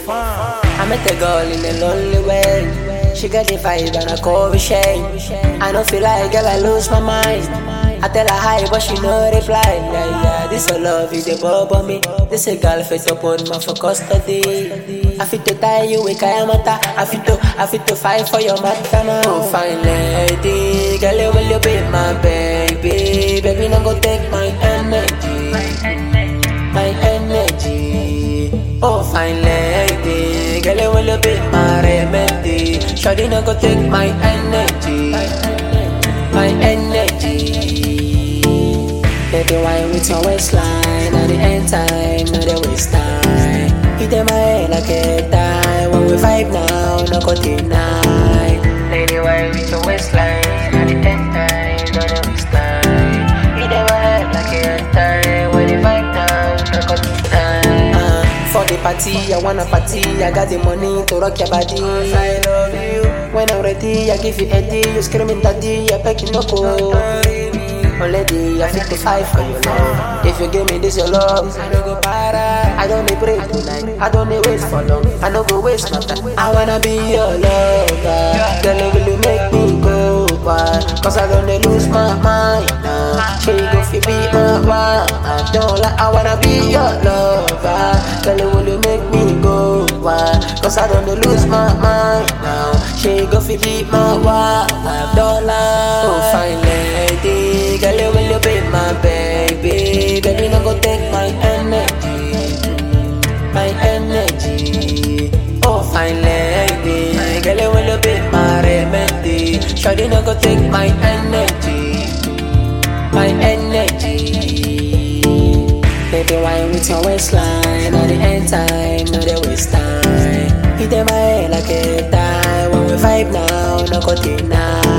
I met a girl in a lonely way. She got the vibe and I call her shame. I don't feel like girl, I lose my mind. I tell her hi, but she no reply. Yeah, this a love is a bubble me. This a girl fit up on my for custody. I fit to tie you with Kayamata. I fit to fight for your matter now. Oh, fine lady, girl, will you be my baby? Baby, no go take my energy, my energy. Oh, fine lady, girl, will you be my remedy? Shawty, no go take my energy, my energy. Baby, why with your waistline? At the end time, not the waste time. Hit in my head like a time. When we vibe now, no go deny. Lady, why with your waistline? At the end time, not the waste time. Hit in my head like a time. When we vibe now, no go deny. For the party, I wanna party. I got the money to rock your body. I love you. When I'm ready, I give you Eddie. You screaming daddy, I beg you no go. Oh lady, I 55 for your love. If you give me this your love, I don't go para. I don't need break tonight. I don't need wait for long. I don't go waste my time. I wanna be your lover. Girl, will you make me go wild? Cause I don't lose my mind now. She go fi be my wife. I don't like. I wanna be your lover. Girl, will you make me go wild? Cause I don't lose my mind now. She go fi be my wife. I don't like. Oh fine lady, girl, will you be my baby? Baby, no go take my energy, my energy. Oh fine lady, girl, will you be my remedy? Shawty, no go take my energy, my energy. Baby, why with your waistline? At the end time, not the waste time. Hit in my head like a time. When we vibe now, no go deny.